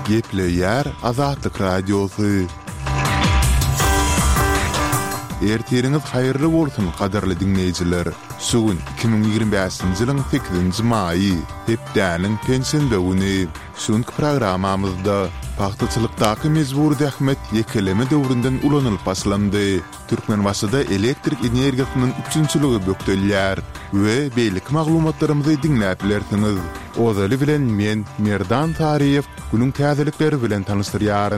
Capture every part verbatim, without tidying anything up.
Gepleýär Azatlyk radiosu. Ertiriňiz haýyrly bolsun kadarly dinleýijiler. Sugun iki bin ýigirme beşinji ýylyň sekizinji maýy, hepdäniň pensiýa güni. Şuňky programamyzda paxtaçylykdaky mezburi dähmet ýekeleme döwründen ulanylyp başlandy. Türkmenbaşyda elektrik energiýasynyň üçinçiligi bökdelýär we beýlik maglumatlarymyzy dinläp bilersiňiz. Ozaly bilen men Merdan Tariýew günüň täzelikleri bilen tanışdyrýaryn.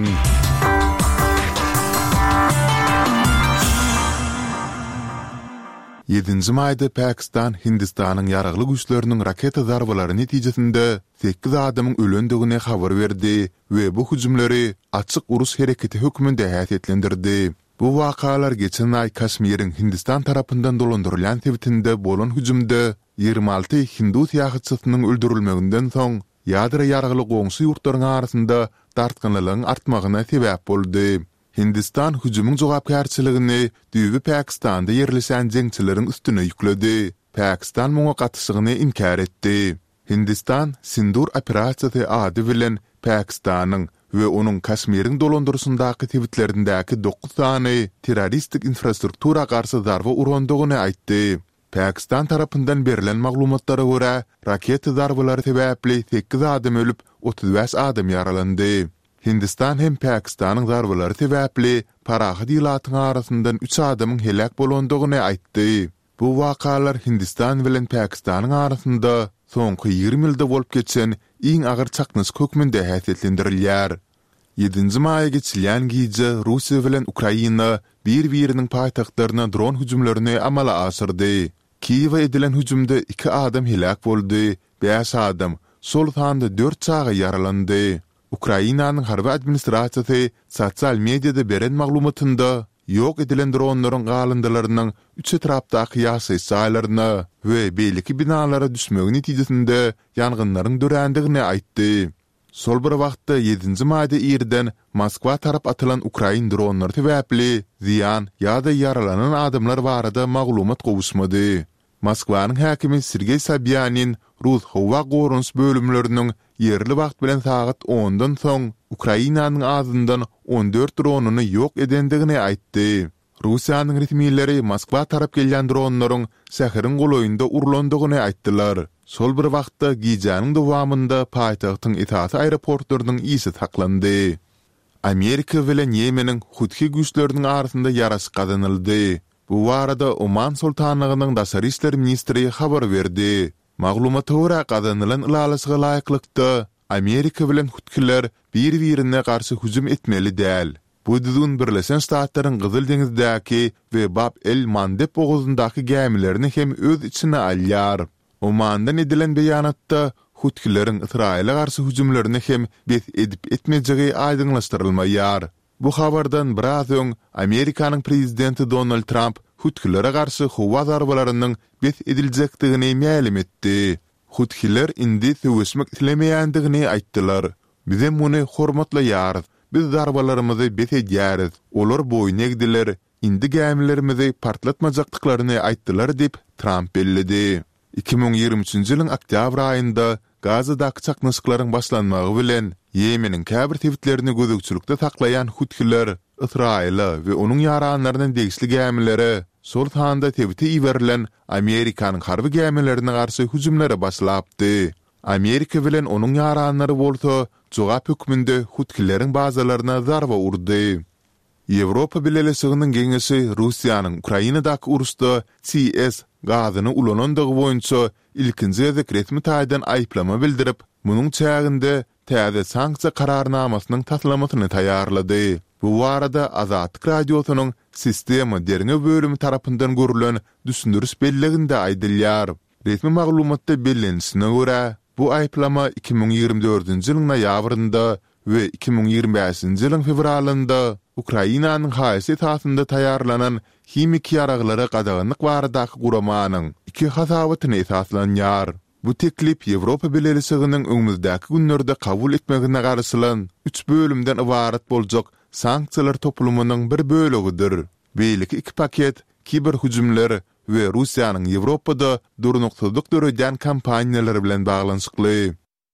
yedinji maýda Pakistan Hindistanyň ýaragly güýçleriniň raketa zarbalary netijesinde sekiz adamyň ölendigine habar berdi we bu hüjümleri açyk urus hereketi hökmünde häsiýetlendirdi. Bu wakalar geçen ay Kaşmiriň Hindistan tarapyndan dolandyrylan tebitinde bolan hüjümde ýygrima alty Hindu ýahyçysynyň öldürilmeginden soň ýadyra ýaragly goňşy ýurtlaryň arasynda dartgynlygyň artmagyna sebäp boldy. Hindistan hüjümüň jogapkärçiligini düýbi Pakistanda ýerleşen jeňçileriň üstüne ýükledi. Pakistan muňa gatyşygyny inkar etdi. Hindistan Sindur operasiýasy ady bilen Pakistanyň we onuň Kaşmiriň dolandyrysyndaky tebitlerindäki dokuz sany terroristik infrastruktura garşy zarba urandygyny aýtdy. Pakistan tarapyndan berilen maglumatlara görä, raketa zarbalary sebäpli sekiz adam ölüp, otuz beş adam ýaralandy. Hindistan hem Pakistanyň zarbalary sebäpli parahy diýlatyň arasyndan üç adamyň helak bolandygyny aýtdy. Bu wakalar Hindistan bilen Pakistanyň arasynda soňky ýygrimi ýylda bolup geçen iň agyr çaknys hökmünde häsiýetlendirilýär. yedinji maýa geçilýän gije Russiýa bilen Ukraina bir-biriniň paýtagtlaryna dron hüjümlerini amala asyrdy. Kiýewe edilen hüjümde iki adam helak boldy, beş adam, sol tanda dört çaga ýaralandy. Ukrainanyň harby administrasiýasy sosial mediada beren maglumatynda ýok edilen dronlaryň galyndylarynyň üç etrapdaky ýaşy saýlaryna we beýleki binalara düşmegi netijesinde ýangynlaryň dörendigini aýtdy. Sol bir wagtda yedinji maýda ýerden Moskwa tarap atylan Ukrain dronlary sebäpli ziýan ýa-da ýaralanan adamlar barada maglumat gowuşmady. Moskwanyň häkimi Sergey Sobyanin Rus howa gorunç bölümleriniň yerli wagt bilen saat ondan soň Ukrainanyň azyndan on dört dronuny ýok edendigini aýtdy. Russiýanyň resmiýetleri Moskwa tarap gelýän dronlaryň şäheriň goloýynda urulandygyny aýtdylar. Sol bir wagtda gijanyň dowamında paýtagtyň etaty aeroportlarynyň ýygy taklandy. Amerika bilen Ýemeniň Huthi güýçleriniň arasynda ýaraş gazanyldy. Bu arada Oman Sultanlygynyň daşary işler ministri habar berdi. Maglumata görä gazanylan ilalyşyga laýyklykda Amerika bilen Huthiler bir-birine garşy hüjüm etmeli däl. Bu düzgün Birleşen Ştatlaryň Gyzyl deňizdäki we Bab el-Mandeb oguzundaky gämilerini hem öz içine alýar. Omandan edilen beýanatda Huthileriň Israila garşy hüjümlerini hem bet edip etmejegi aýdyňlaşdyrylmaýar. Bu habardan biraz öň Amerikanyň prezidenti Donald Trump Huthilere garşy howa zarbalarynyň bet ediljekdigini ma'lum etdi. Huthiler indi söwüşmek dilemeýändigini aýtdylar. Bize muny hormatlaýar. Biz zarbalarymyzy bet edýäris. Olar boýun egdiler. Indi gämilerimizi partlatmajakdyklaryny aýtdylar dip Trump bellidi. iki bin ýygrimi üçinji ýylyň oktyabr aýynda Gazadaky çaknyslyklaryň başlanmagy bilen Ýemeniň käbir tebitlerini gözükçülükde taklayan Huthiler, Israila we onuň ýaranlarynyň degişli gämileri sol tanda tebiti iwerilen Amerikanyň harby gämilerine garşy hüjümlere başlapdy. Amerika bilen onuň ýaranlary bolsa jogap hökmünde Huthileriň bazalaryna zarba urdy. Ýewropa Birleşiginiň geňeşi Russiýanyň Ukrainadaky urusda C S gazyny ulanandygy boýunça ilkinji ýazak resmi taýdan aýplama bildirip, munyň çäginde täze sanksiýa kararnamasynyň taslamasyny taýýarlady. Bu arada Azatlyk radiosynyň sistema derine bölümi tarapyndan görülen düşündürüş belleginde aýdylýar. Resmi maglumatda bellenişine görä, bu aýplama iki bin ýygrimi dördünji ýylyň noýabrynda we iki bin ýygrimi beşinji ýylyň fevralynda Ukrainanyň haýsy tasynda taýýarlanan himik ýaraglara gadagynlyk baradaky guramanyň iki hasabatyny esaslanýar. Bu teklip Ýewropa Birleşiginiň öňümüzdäki günlerde kabul etmegine garşylan üç bölümden ibaret boljak sanksiýalar toplumynyň bir bölegidir. Beýleki iki paket kiber hüjümler we Russiýanyň Ýewropada durnuksuzlyk döredýän kampaniýalary bilen baglanşykly.